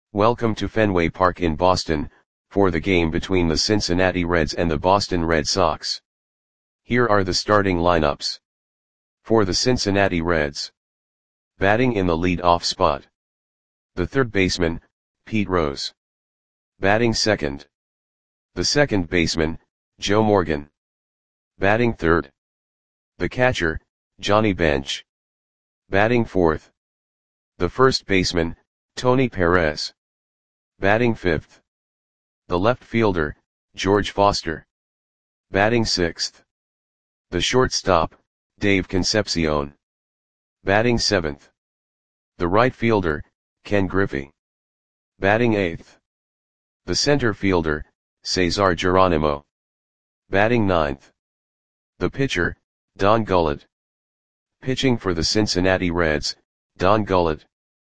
Welcome to Fenway Park in Boston, for the game between the Cincinnati Reds and the Boston Red Sox. Here are the starting lineups. For the Cincinnati Reds. Batting in the lead-off spot. The third baseman, Pete Rose. Batting second. The second baseman, Joe Morgan. Batting third. The catcher, Johnny Bench. Batting fourth. The first baseman, Tony Perez. Batting fifth. The left fielder, George Foster. Batting sixth. The shortstop, Dave Concepcion. Batting seventh. The right fielder, Ken Griffey. Batting eighth. The center fielder, Cesar Geronimo. Batting ninth. The pitcher, Don Gullett. Pitching for the Cincinnati Reds, Don Gullett.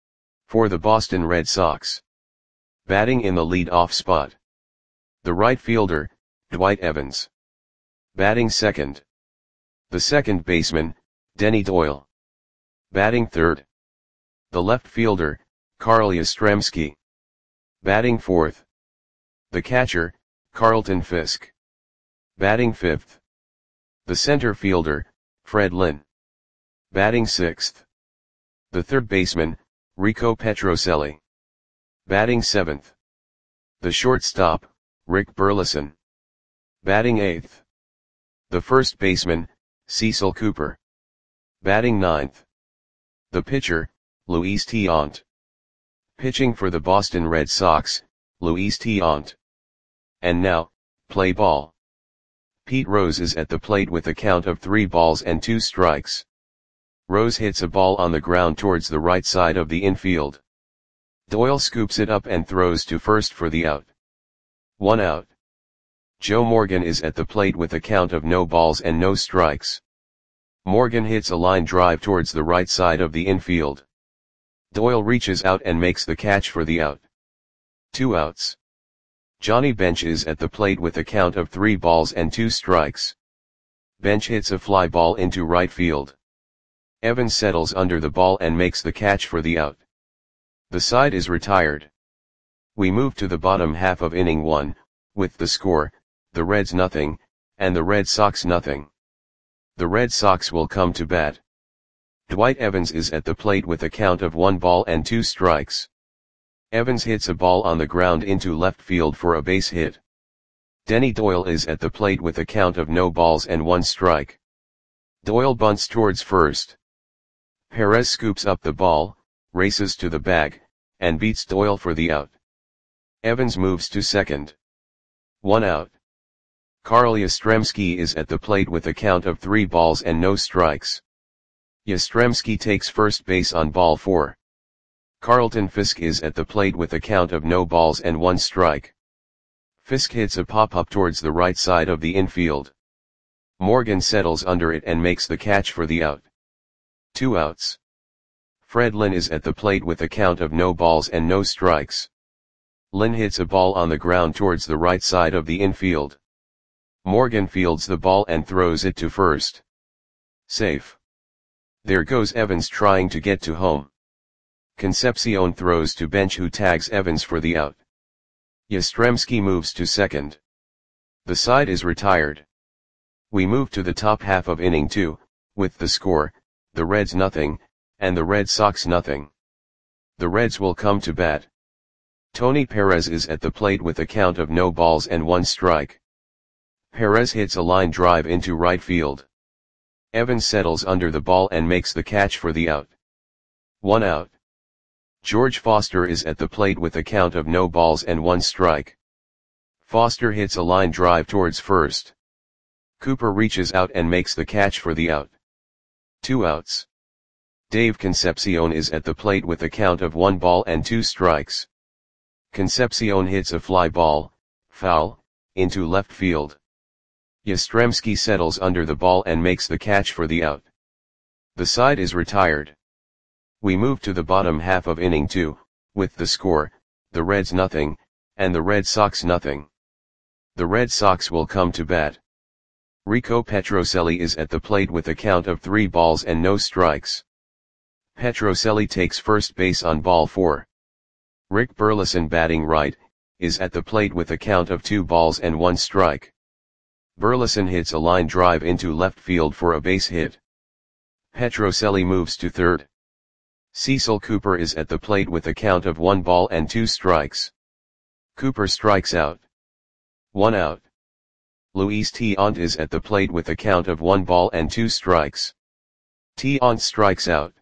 For the Boston Red Sox. Batting in the lead-off spot. The right fielder, Dwight Evans. Batting second. The second baseman, Denny Doyle. Batting third. The left fielder, Carl Yastrzemski. Batting fourth. The catcher, Carlton Fisk. Batting fifth. The center fielder, Fred Lynn. Batting sixth. The third baseman, Rico Petrocelli. Batting seventh. The shortstop, Rick Burleson. Batting eighth. The first baseman, Cecil Cooper. Batting ninth. The pitcher, Luis Tiant. Pitching for the Boston Red Sox, Luis Tiant. And now, play ball. Pete Rose is at the plate with a count of 3 balls and 2 strikes. Rose hits a ball on the ground towards the right side of the infield. Doyle scoops it up and throws to first for the out. 1 out. Joe Morgan is at the plate with a count of no balls and no strikes. Morgan hits a line drive towards the right side of the infield. Doyle reaches out and makes the catch for the out. 2 outs. Johnny Bench is at the plate with a count of 3 balls and 2 strikes. Bench hits a fly ball into right field. Evans settles under the ball and makes the catch for the out. The side is retired. We move to the bottom half of inning 1, with the score, the Reds nothing, and the Red Sox nothing. The Red Sox will come to bat. Dwight Evans is at the plate with a count of 1 ball and 2 strikes. Evans hits a ball on the ground into left field for a base hit. Denny Doyle is at the plate with a count of no balls and 1 strike. Doyle bunts towards first. Perez scoops up the ball, races to the bag, and beats Doyle for the out. Evans moves to second. 1 out. Carl Yastrzemski is at the plate with a count of 3 balls and no strikes. Yastrzemski takes first base on ball 4. Carlton Fisk is at the plate with a count of no balls and 1 strike. Fisk hits a pop-up towards the right side of the infield. Morgan settles under it and makes the catch for the out. 2 outs. Fred Lynn is at the plate with a count of no balls and no strikes. Lynn hits a ball on the ground towards the right side of the infield. Morgan fields the ball and throws it to first. Safe. There goes Evans trying to get to home. Concepcion throws to Bench, who tags Evans for the out. Yastrzemski moves to second. The side is retired. We move to the top half of inning 2, with the score, the Reds nothing, and the Red Sox nothing. The Reds will come to bat. Tony Perez is at the plate with a count of no balls and 1 strike. Perez hits a line drive into right field. Evans settles under the ball and makes the catch for the out. 1 out. George Foster is at the plate with a count of no balls and 1 strike. Foster hits a line drive towards first. Cooper reaches out and makes the catch for the out. 2 outs. Dave Concepcion is at the plate with a count of 1 ball and 2 strikes. Concepcion hits a fly ball, foul, into left field. Yastrzemski settles under the ball and makes the catch for the out. The side is retired. We move to the bottom half of inning 2, with the score, the Reds nothing, and the Red Sox nothing. The Red Sox will come to bat. Rico Petrocelli is at the plate with a count of 3 balls and no strikes. Petrocelli takes first base on ball 4. Rick Burleson batting right, is at the plate with a count of 2 balls and 1 strike. Burleson hits a line drive into left field for a base hit. Petrocelli moves to third. Cecil Cooper is at the plate with a count of 1 ball and 2 strikes. Cooper strikes out. 1 out. Luis Tiant is at the plate with a count of 1 ball and 2 strikes. Tiant strikes out.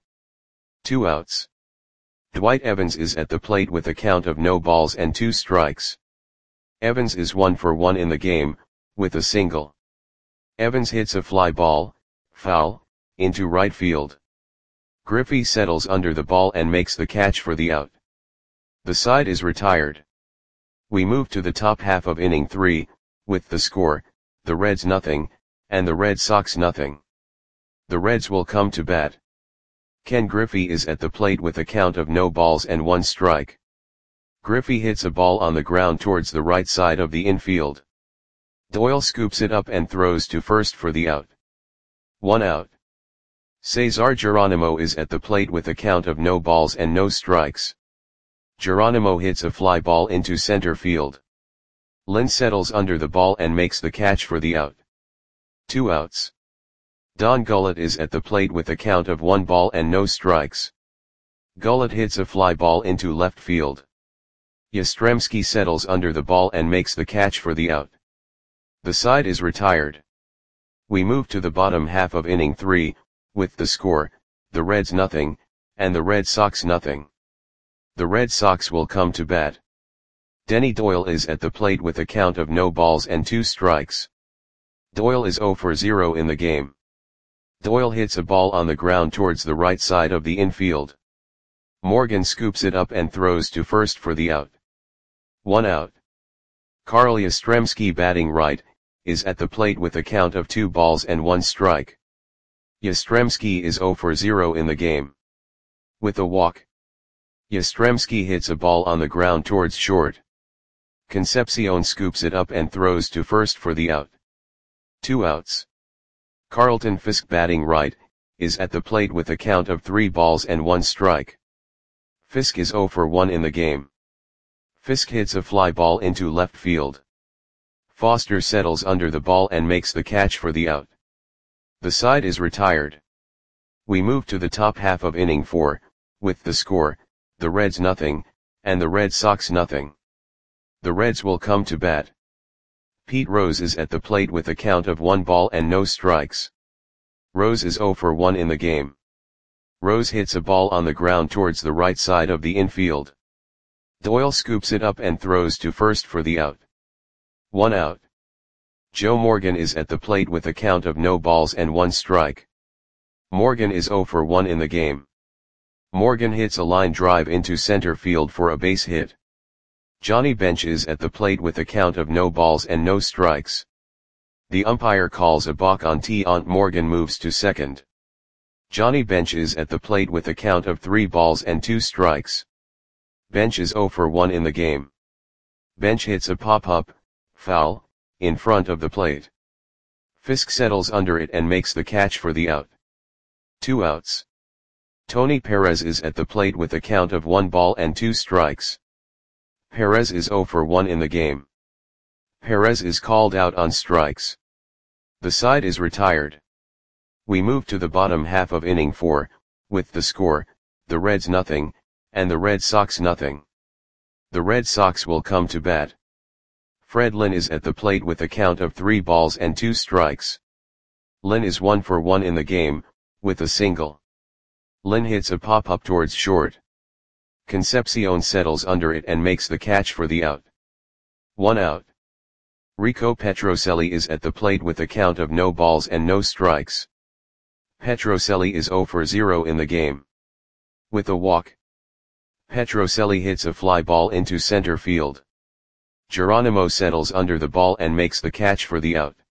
2 outs. Dwight Evans is at the plate with a count of no balls and 2 strikes. Evans is 1 for 1 in the game, with a single. Evans hits a fly ball, foul, into right field. Griffey settles under the ball and makes the catch for the out. The side is retired. We move to the top half of inning 3, with the score, the Reds nothing, and the Red Sox nothing. The Reds will come to bat. Ken Griffey is at the plate with a count of no balls and 1 strike. Griffey hits a ball on the ground towards the right side of the infield. Doyle scoops it up and throws to first for the out. 1 out. Cesar Geronimo is at the plate with a count of no balls and no strikes. Geronimo hits a fly ball into center field. Lynn settles under the ball and makes the catch for the out. 2 outs. Don Gullett is at the plate with a count of 1 ball and no strikes. Gullett hits a fly ball into left field. Yastrzemski settles under the ball and makes the catch for the out. The side is retired. We move to the bottom half of inning 3, with the score, the Reds nothing, and the Red Sox nothing. The Red Sox will come to bat. Denny Doyle is at the plate with a count of no balls and 2 strikes. Doyle is 0 for 0 in the game. Doyle hits a ball on the ground towards the right side of the infield. Morgan scoops it up and throws to first for the out. 1 out. Carl Yastrzemski batting right, is at the plate with a count of 2 balls and 1 strike. Yastrzemski is 0 for 0 in the game. With a walk. Yastrzemski hits a ball on the ground towards short. Concepcion scoops it up and throws to first for the out. 2 outs. Carlton Fisk batting right, is at the plate with a count of 3 balls and 1 strike. Fisk is 0 for 1 in the game. Fisk hits a fly ball into left field. Foster settles under the ball and makes the catch for the out. The side is retired. We move to the top half of inning 4, with the score, the Reds nothing, and the Red Sox nothing. The Reds will come to bat. Pete Rose is at the plate with a count of 1 ball and no strikes. Rose is 0 for 1 in the game. Rose hits a ball on the ground towards the right side of the infield. Doyle scoops it up and throws to first for the out. 1 out. Joe Morgan is at the plate with a count of no balls and 1 strike. Morgan is 0 for 1 in the game. Morgan hits a line drive into center field for a base hit. Johnny Bench is at the plate with a count of no balls and no strikes. The umpire calls a balk on Tiant. Morgan moves to second. Johnny Bench is at the plate with a count of 3 balls and 2 strikes. Bench is 0 for 1 in the game. Bench hits a pop-up, foul, in front of the plate. Fisk settles under it and makes the catch for the out. 2 outs. Tony Perez is at the plate with a count of 1 ball and 2 strikes. Perez is 0 for 1 in the game. Perez is called out on strikes. The side is retired. We move to the bottom half of inning 4, with the score, the Reds nothing, and the Red Sox nothing. The Red Sox will come to bat. Fred Lynn is at the plate with a count of 3 balls and 2 strikes. Lynn is 1 for 1 in the game, with a single. Lynn hits a pop-up towards short. Concepcion settles under it and makes the catch for the out. 1 out. Rico Petrocelli is at the plate with a count of no balls and no strikes. Petrocelli is 0 for 0 in the game. With a walk. Petrocelli hits a fly ball into center field. Geronimo settles under the ball and makes the catch for the out.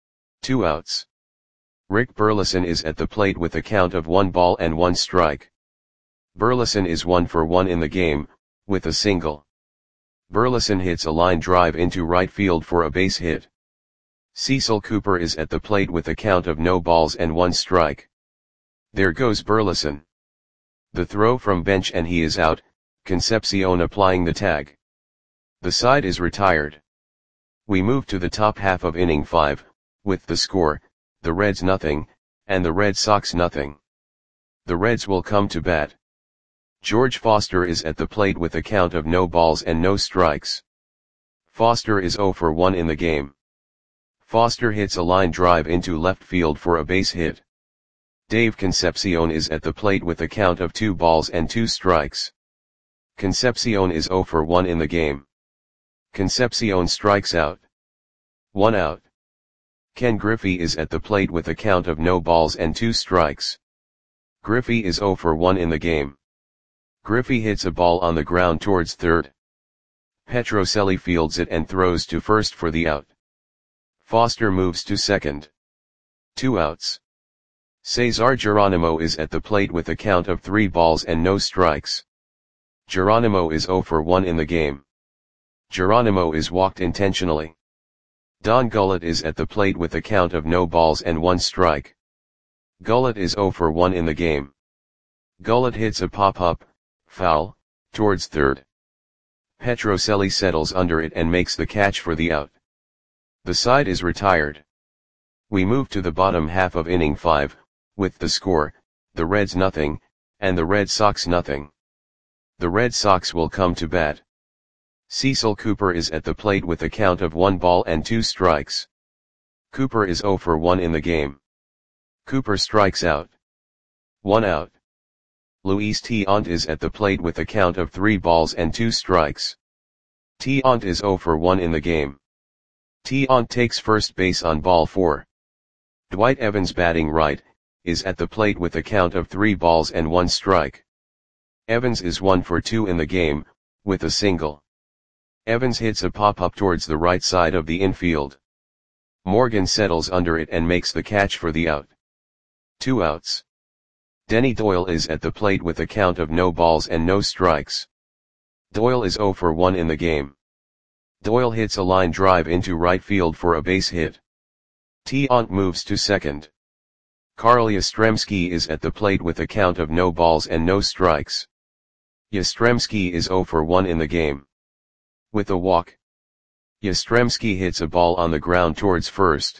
2 outs. Rick Burleson is at the plate with a count of 1 ball and 1 strike. Burleson is 1 for 1 in the game, with a single. Burleson hits a line drive into right field for a base hit. Cecil Cooper is at the plate with a count of no balls and 1 strike. There goes Burleson. The throw from Bench and he is out, Concepcion applying the tag. The side is retired. We move to the top half of inning 5, with the score, the Reds nothing, and the Red Sox nothing. The Reds will come to bat. George Foster is at the plate with a count of no balls and no strikes. Foster is 0 for 1 in the game. Foster hits a line drive into left field for a base hit. Dave Concepcion is at the plate with a count of 2 balls and 2 strikes. Concepcion is 0 for 1 in the game. Concepcion strikes out. 1 out. Ken Griffey is at the plate with a count of no balls and 2 strikes. Griffey is 0 for 1 in the game. Griffey hits a ball on the ground towards third. Petrocelli fields it and throws to first for the out. Foster moves to second. 2 outs. Cesar Geronimo is at the plate with a count of 3 balls and no strikes. Geronimo is 0 for 1 in the game. Geronimo is walked intentionally. Don Gullett is at the plate with a count of no balls and 1 strike. Gullett is 0 for 1 in the game. Gullett hits a pop-up, foul, towards third. Petrocelli settles under it and makes the catch for the out. The side is retired. We move to the bottom half of inning 5, with the score, the Reds nothing, and the Red Sox nothing. The Red Sox will come to bat. Cecil Cooper is at the plate with a count of 1 ball and 2 strikes. Cooper is 0 for 1 in the game. Cooper strikes out. 1 out. Luis Tiant is at the plate with a count of 3 balls and 2 strikes. Tiant is 0 for 1 in the game. Tiant takes first base on ball 4. Dwight Evans batting right, is at the plate with a count of 3 balls and 1 strike. Evans is 1 for 2 in the game, with a single. Evans hits a pop-up towards the right side of the infield. Morgan settles under it and makes the catch for the out. 2 outs. Denny Doyle is at the plate with a count of no balls and no strikes. Doyle is 0 for 1 in the game. Doyle hits a line drive into right field for a base hit. Tiant moves to second. Carl Yastrzemski is at the plate with a count of no balls and no strikes. Yastrzemski is 0 for 1 in the game. With a walk, Yastrzemski hits a ball on the ground towards first.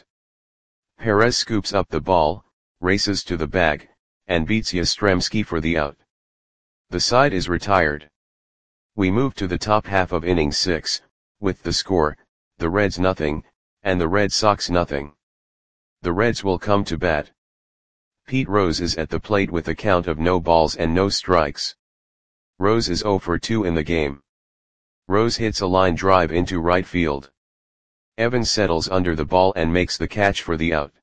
Perez scoops up the ball, races to the bag, and beats Yastrzemski for the out. The side is retired. We move to the top half of inning 6, with the score, the Reds nothing, and the Red Sox nothing. The Reds will come to bat. Pete Rose is at the plate with a count of no balls and no strikes. Rose is 0 for 2 in the game. Rose hits a line drive into right field. Evans settles under the ball and makes the catch for the out.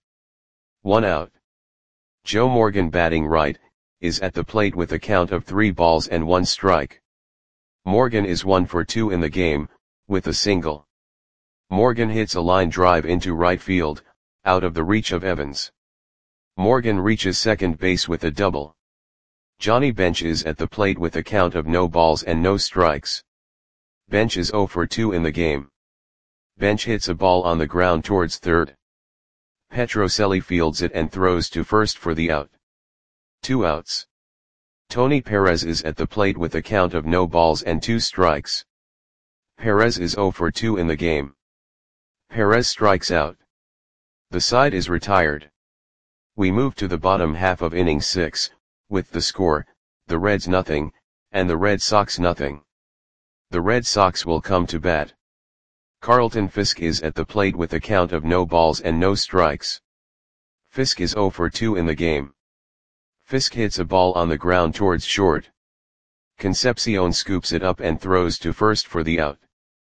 1 out. Joe Morgan batting right, is at the plate with a count of 3 balls and 1 strike. Morgan is 1 for 2 in the game, with a single. Morgan hits a line drive into right field, out of the reach of Evans. Morgan reaches second base with a double. Johnny Bench is at the plate with a count of no balls and no strikes. Bench is 0 for 2 in the game. Bench hits a ball on the ground towards third. Petrocelli fields it and throws to first for the out. 2 outs. Tony Perez is at the plate with a count of no balls and 2 strikes. Perez is 0 for 2 in the game. Perez strikes out. The side is retired. We move to the bottom half of inning 6, with the score, the Reds nothing, and the Red Sox nothing. The Red Sox will come to bat. Carlton Fisk is at the plate with a count of no balls and no strikes. Fisk is 0 for 2 in the game. Fisk hits a ball on the ground towards short. Concepcion scoops it up and throws to first for the out.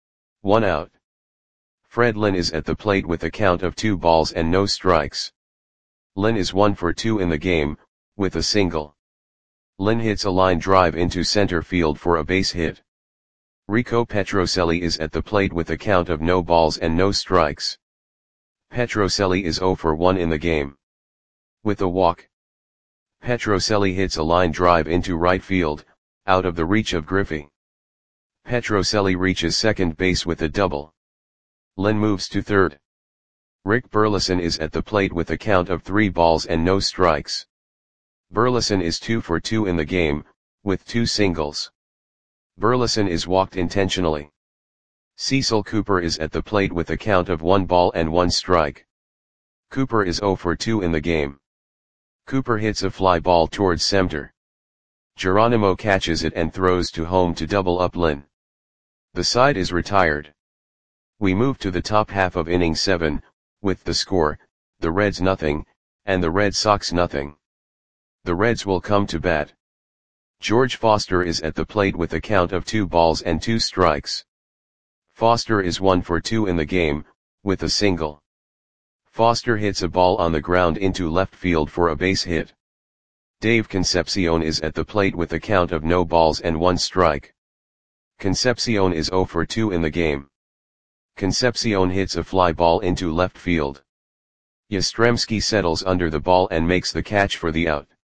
1 out. Fred Lynn is at the plate with a count of 2 balls and no strikes. Lynn is 1 for 2 in the game, with a single. Lynn hits a line drive into center field for a base hit. Rico Petrocelli is at the plate with a count of no balls and no strikes. Petrocelli is 0 for 1 in the game. With a walk, Petrocelli hits a line drive into right field, out of the reach of Griffey. Petrocelli reaches second base with a double. Lynn moves to third. Rick Burleson is at the plate with a count of 3 balls and no strikes. Burleson is 2 for 2 in the game, with 2 singles. Burleson is walked intentionally. Cecil Cooper is at the plate with a count of 1 ball and 1 strike. Cooper is 0 for 2 in the game. Cooper hits a fly ball towards center. Geronimo catches it and throws to home to double up Lynn. The side is retired. We move to the top half of inning 7, with the score, the Reds nothing, and the Red Sox nothing. The Reds will come to bat. George Foster is at the plate with a count of 2 balls and 2 strikes. Foster is 1 for 2 in the game, with a single. Foster hits a ball on the ground into left field for a base hit. Dave Concepcion is at the plate with a count of no balls and 1 strike. Concepcion is 0 for 2 in the game. Concepcion hits a fly ball into left field. Yastrzemski settles under the ball and makes the catch for the out.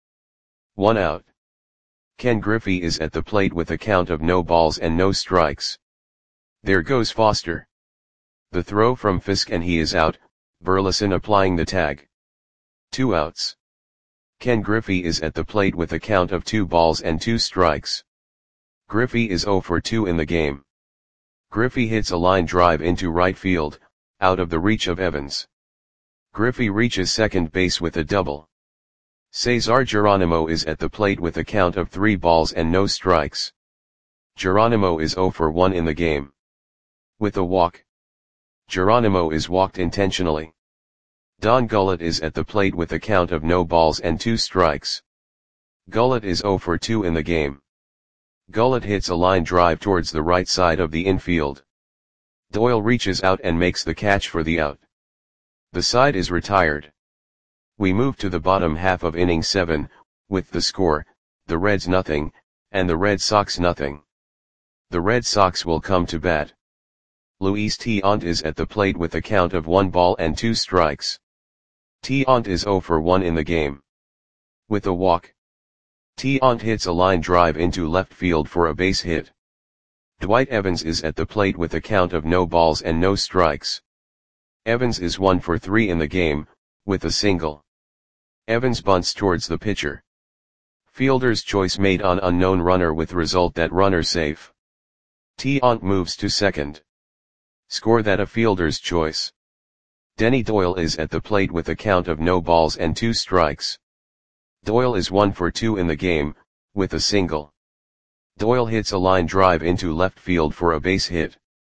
1 out. Ken Griffey is at the plate with a count of no balls and no strikes. There goes Foster. The throw from Fisk and he is out, Burleson applying the tag. 2 outs. Ken Griffey is at the plate with a count of 2 balls and 2 strikes. Griffey is 0 for 2 in the game. Griffey hits a line drive into right field, out of the reach of Evans. Griffey reaches second base with a double. Cesar Geronimo is at the plate with a count of 3 balls and no strikes. Geronimo is 0 for 1 in the game. With a walk. Geronimo is walked intentionally. Don Gullett is at the plate with a count of no balls and 2 strikes. Gullett is 0 for 2 in the game. Gullett hits a line drive towards the right side of the infield. Doyle reaches out and makes the catch for the out. The side is retired. We move to the bottom half of inning 7, with the score, the Reds nothing, and the Red Sox nothing. The Red Sox will come to bat. Luis Tiant is at the plate with a count of 1 ball and 2 strikes. Tiant is 0 for 1 in the game. With a walk. Tiant hits a line drive into left field for a base hit. Dwight Evans is at the plate with a count of no balls and no strikes. Evans is 1 for 3 in the game, with a single. Evans bunts towards the pitcher. Fielder's choice made on unknown runner with result that runner safe. Tiant moves to second. Score that a fielder's choice. Denny Doyle is at the plate with a count of no balls and 2 strikes. Doyle is 1 for 2 in the game, with a single. Doyle hits a line drive into left field for a base hit.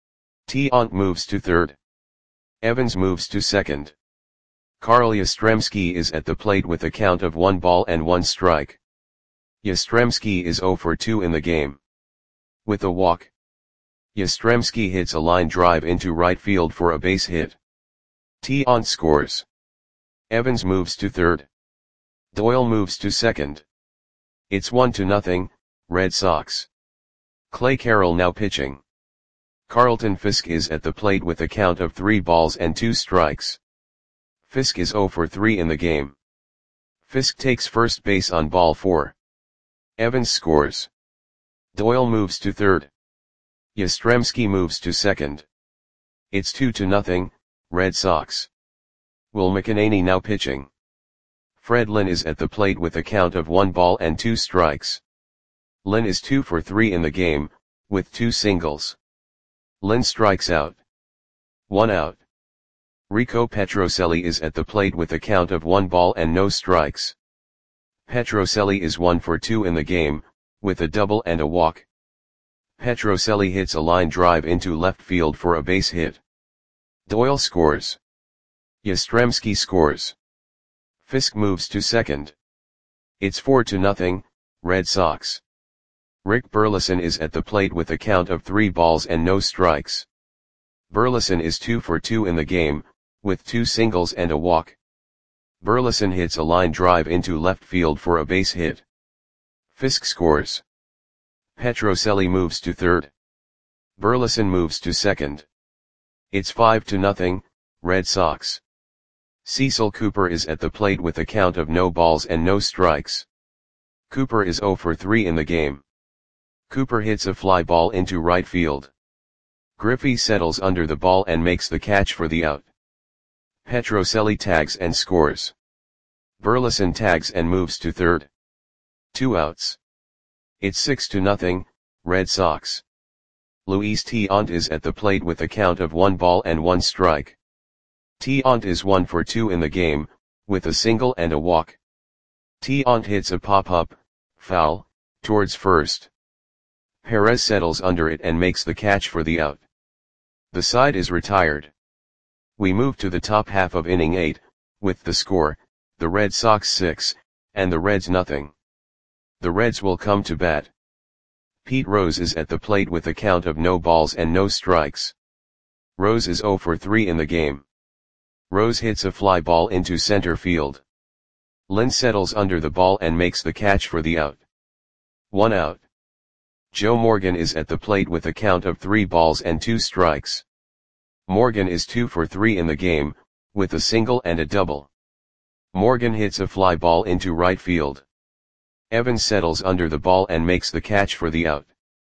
Tiant moves to third. Evans moves to second. Carl Yastrzemski is at the plate with a count of 1 ball and 1 strike. Yastrzemski is 0 for 2 in the game. With a walk. Yastrzemski hits a line drive into right field for a base hit. Tiant scores. Evans moves to third. Doyle moves to second. It's 1-0, Red Sox. Clay Carroll now pitching. Carlton Fisk is at the plate with a count of 3 balls and 2 strikes. Fisk is 0 for 3 in the game. Fisk takes first base on ball 4. Evans scores. Doyle moves to third. Yastrzemski moves to second. It's 2-0, Red Sox. Will McEnany now pitching. Fred Lynn is at the plate with a count of 1 ball and 2 strikes. Lynn is 2 for 3 in the game, with 2 singles. Lynn strikes out. 1 out. Rico Petrocelli is at the plate with a count of 1 ball and no strikes. Petrocelli is 1 for 2 in the game, with a double and a walk. Petrocelli hits a line drive into left field for a base hit. Doyle scores. Yastrzemski scores. Fisk moves to second. It's 4-0, Red Sox. Rick Burleson is at the plate with a count of 3 balls and no strikes. Burleson is 2 for 2 in the game, with 2 singles and a walk. Burleson hits a line drive into left field for a base hit. Fisk scores. Petrocelli moves to third. Burleson moves to second. It's 5-0, Red Sox. Cecil Cooper is at the plate with a count of no balls and no strikes. Cooper is 0 for 3 in the game. Cooper hits a fly ball into right field. Griffey settles under the ball and makes the catch for the out. Petrocelli tags and scores. Burleson tags and moves to third. 2 outs. It's 6-0, Red Sox. Luis Tiant is at the plate with a count of 1 ball and 1 strike. Tiant is 1 for 2 in the game, with a single and a walk. Tiant hits a pop-up, foul, towards first. Perez settles under it and makes the catch for the out. The side is retired. We move to the top half of inning 8, with the score, the Red Sox 6, and the Reds nothing. The Reds will come to bat. Pete Rose is at the plate with a count of no balls and no strikes. Rose is 0 for 3 in the game. Rose hits a fly ball into center field. Lynn settles under the ball and makes the catch for the out. 1 out. Joe Morgan is at the plate with a count of 3 balls and 2 strikes. Morgan is 2 for 3 in the game, with a single and a double. Morgan hits a fly ball into right field. Evans settles under the ball and makes the catch for the out.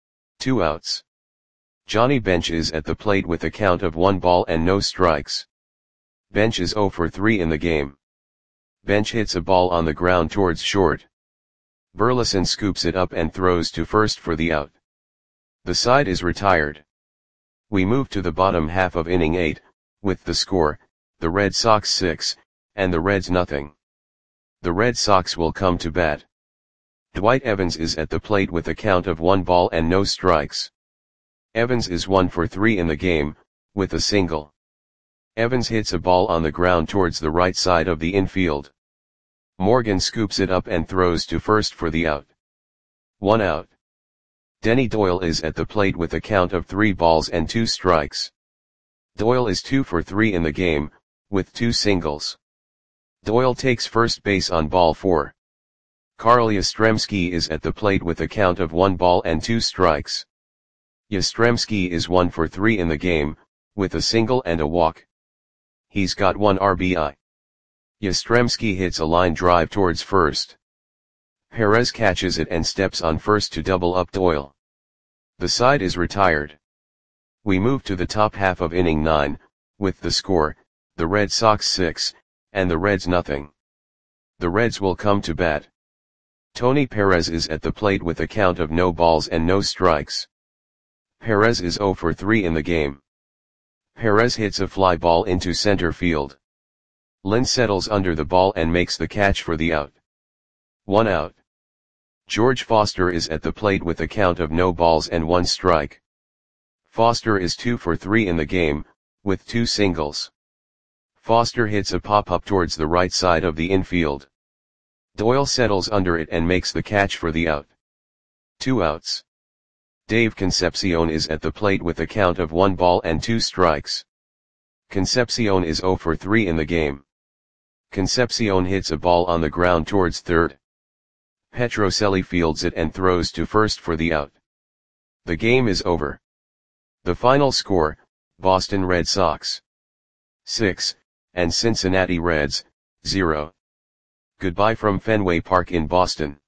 2 outs. Johnny Bench is at the plate with a count of 1 ball and no strikes. Bench is 0 for 3 in the game. Bench hits a ball on the ground towards short. Burleson scoops it up and throws to first for the out. The side is retired. We move to the bottom half of inning 8, with the score, the Red Sox 6, and the Reds nothing. The Red Sox will come to bat. Dwight Evans is at the plate with a count of 1 ball and no strikes. Evans is 1 for 3 in the game, with a single. Evans hits a ball on the ground towards the right side of the infield. Morgan scoops it up and throws to first for the out. 1 out. Denny Doyle is at the plate with a count of 3 balls and 2 strikes. Doyle is 2 for 3 in the game, with 2 singles. Doyle takes first base on ball 4. Carl Yastrzemski is at the plate with a count of 1 ball and 2 strikes. Yastrzemski is 1 for 3 in the game, with a single and a walk. He's got 1 RBI. Yastrzemski hits a line drive towards first. Perez catches it and steps on first to double up Doyle. The side is retired. We move to the top half of inning 9, with the score, the Red Sox 6, and the Reds nothing. The Reds will come to bat. Tony Perez is at the plate with a count of no balls and no strikes. Perez is 0 for 3 in the game. Perez hits a fly ball into center field. Lynn settles under the ball and makes the catch for the out. 1 out. George Foster is at the plate with a count of no balls and 1 strike. Foster is 2 for 3 in the game, with 2 singles. Foster hits a pop-up towards the right side of the infield. Doyle settles under it and makes the catch for the out. 2 outs. Dave Concepcion is at the plate with a count of 1 ball and 2 strikes. Concepcion is 0 for 3 in the game. Concepcion hits a ball on the ground towards third. Petrocelli fields it and throws to first for the out. The game is over. The final score, Boston Red Sox 6, and Cincinnati Reds 0. Goodbye from Fenway Park in Boston.